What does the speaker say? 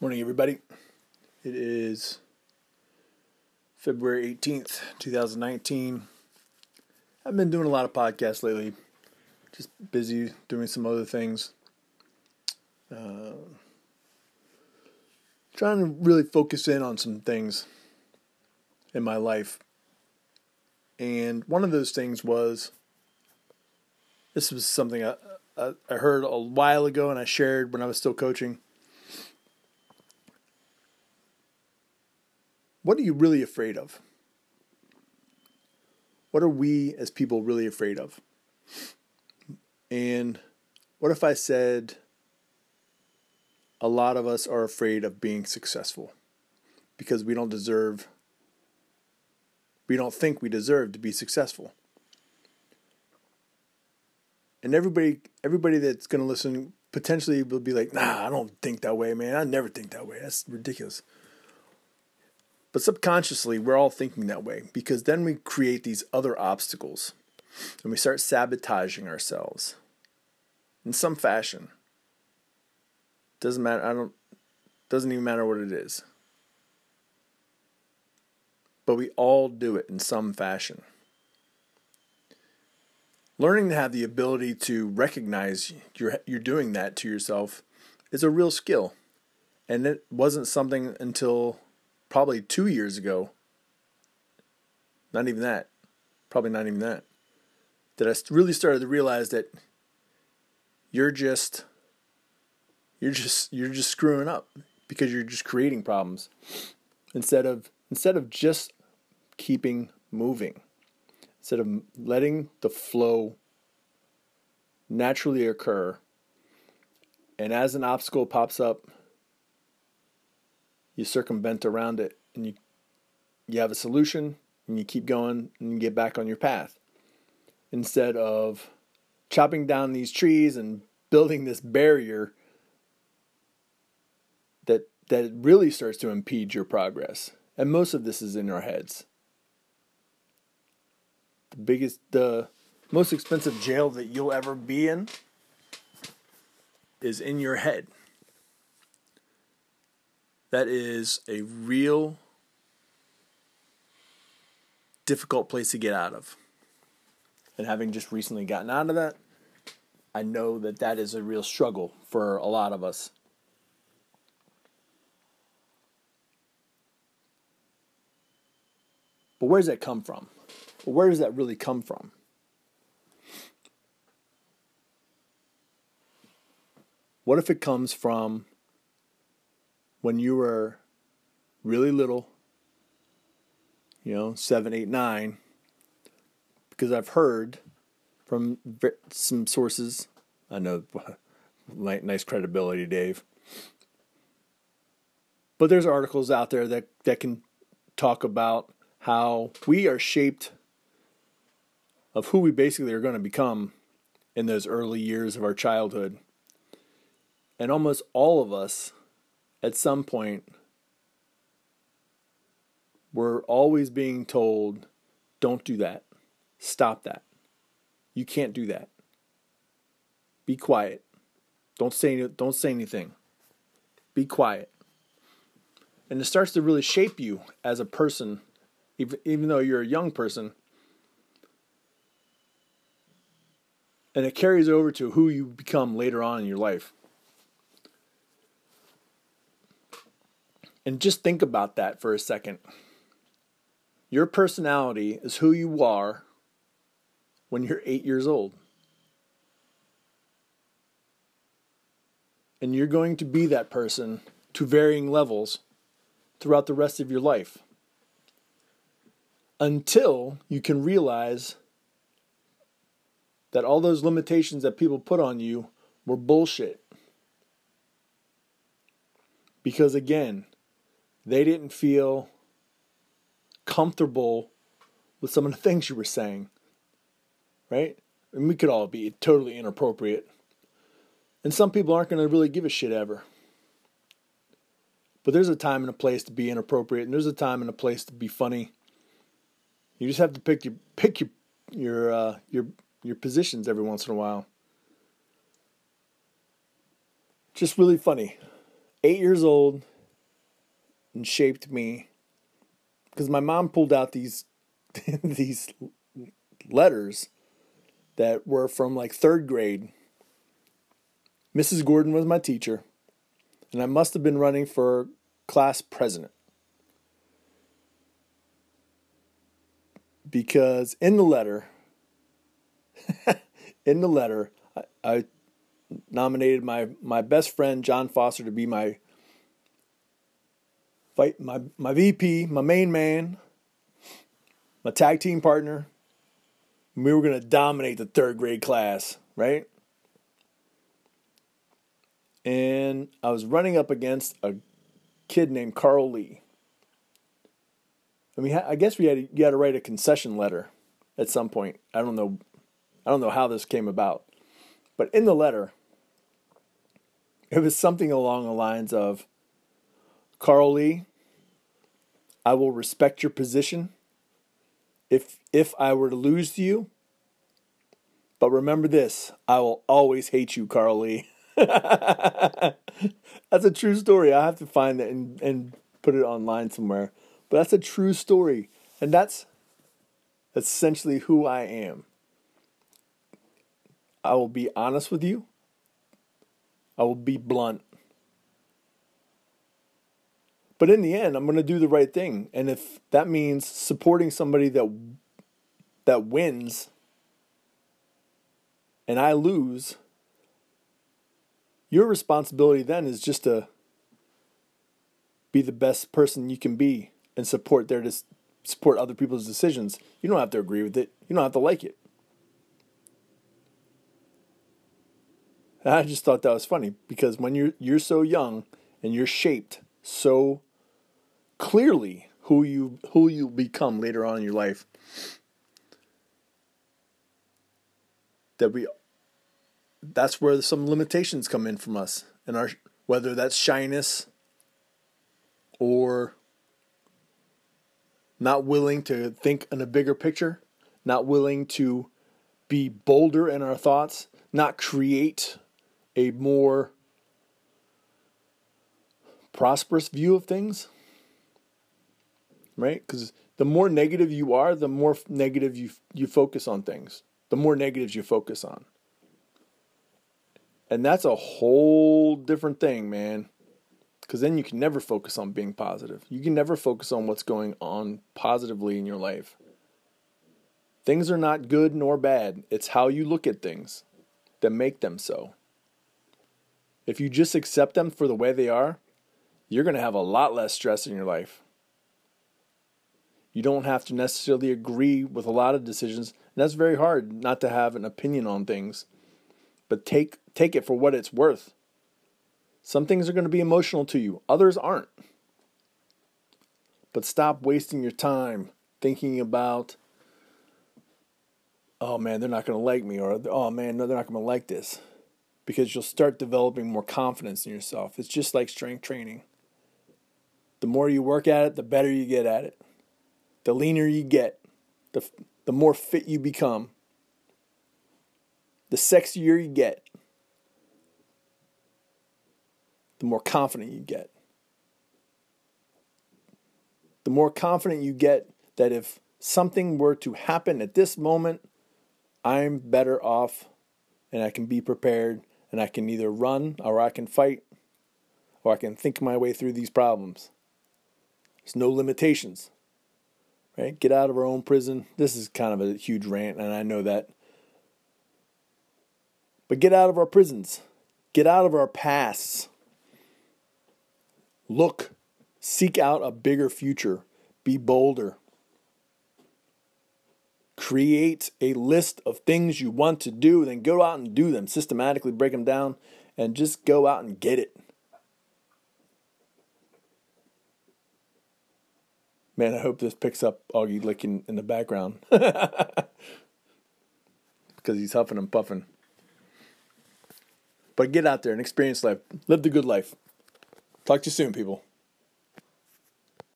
Morning, everybody. It is February 18th, 2019. I've been doing a lot of podcasts lately. Just busy doing some other things. Trying to really focus in on some things in my life. And one of those things was, this was something I heard a while ago and I shared when I was still coaching. What are you really afraid of? What are we as people really afraid of? And what if I said a lot of us are afraid of being successful because we don't think we deserve to be successful. And everybody that's going to listen potentially will be like, nah, I don't think that way, man. I never think that way. That's ridiculous. But subconsciously, we're all thinking that way because then we create these other obstacles and we start sabotaging ourselves in some fashion. Doesn't matter. Doesn't even matter what it is. But we all do it in some fashion. Learning to have the ability to recognize you're doing that to yourself is a real skill. And it wasn't something until probably 2 years ago, not even that, that I really started to realize that you're just screwing up because you're just creating problems instead of just keeping moving, instead of letting the flow naturally occur. And as an obstacle pops up, you circumvent around it and you have a solution and you keep going and you get back on your path. Instead of chopping down these trees and building this barrier that really starts to impede your progress. And most of this is in our heads. The most expensive jail that you'll ever be in is in your head. That is a real difficult place to get out of. And having just recently gotten out of that, I know that is a real struggle for a lot of us. But where does that come from? Where does that really come from? What if it comes from when you were really little, 7, 8, 9, because I've heard from some sources, I know, nice credibility, Dave, but there's articles out there that can talk about how we are shaped of who we basically are going to become in those early years of our childhood. And almost all of us, at some point, we're always being told, don't do that. Stop that. You can't do that. Be quiet. Don't say anything. Be quiet. And it starts to really shape you as a person, even though you're a young person. And it carries over to who you become later on in your life. And just think about that for a second. Your personality is who you are when you're 8 years old. And you're going to be that person to varying levels throughout the rest of your life. Until you can realize that all those limitations that people put on you were bullshit. Because again, they didn't feel comfortable with some of the things you were saying, right? And we could all be totally inappropriate. And some people aren't going to really give a shit ever. But there's a time and a place to be inappropriate, and there's a time and a place to be funny. You just have to pick your positions every once in a while. Just really funny. 8 years old, and shaped me, because my mom pulled out these these letters that were from like third grade. Mrs. Gordon was my teacher, and I must have been running for class president. Because in the letter, I nominated my best friend, John Foster, to be my VP, my main man, my tag team partner. We were going to dominate the third grade class, right? And I was running up against a kid named Carl Lee. And I guess you had to write a concession letter at some point. I don't know how this came about. But in the letter, it was something along the lines of, Carl Lee, I will respect your position if I were to lose to you. But remember this, I will always hate you, Carl Lee. That's a true story. I have to find that and put it online somewhere. But that's a true story. And that's essentially who I am. I will be honest with you. I will be blunt. But in the end, I'm going to do the right thing. And if that means supporting somebody that wins and I lose, your responsibility then is just to be the best person you can be and support other people's decisions. You don't have to agree with it. You don't have to like it. And I just thought that was funny because when you're so young and you're shaped so clearly who you become later on in your life, that's where some limitations come in from us, and whether that's shyness or not willing to think in a bigger picture, not willing to be bolder in our thoughts, not create a more prosperous view of things, right? Because the more negative you are, the more negative you focus on things, the more negatives you focus on. And that's a whole different thing, man. Because then you can never focus on being positive. You can never focus on what's going on positively in your life. Things are not good nor bad. It's how you look at things that make them so. If you just accept them for the way they are, you're going to have a lot less stress in your life. You don't have to necessarily agree with a lot of decisions. And that's very hard, not to have an opinion on things. But take it for what it's worth. Some things are going to be emotional to you. Others aren't. But stop wasting your time thinking about, oh man, they're not going to like me. Or, oh man, no, they're not going to like this. Because you'll start developing more confidence in yourself. It's just like strength training. The more you work at it, the better you get at it. The leaner you get, the more fit you become. The sexier you get, the more confident you get. The more confident you get that if something were to happen at this moment, I'm better off and I can be prepared and I can either run or I can fight or I can think my way through these problems. There's no limitations, right? Get out of our own prison. This is kind of a huge rant, and I know that. But get out of our prisons. Get out of our pasts. Look, seek out a bigger future. Be bolder. Create a list of things you want to do, then go out and do them. Systematically break them down and just go out and get it. Man, I hope this picks up Augie licking in the background. Because he's huffing and puffing. But get out there and experience life. Live the good life. Talk to you soon, people.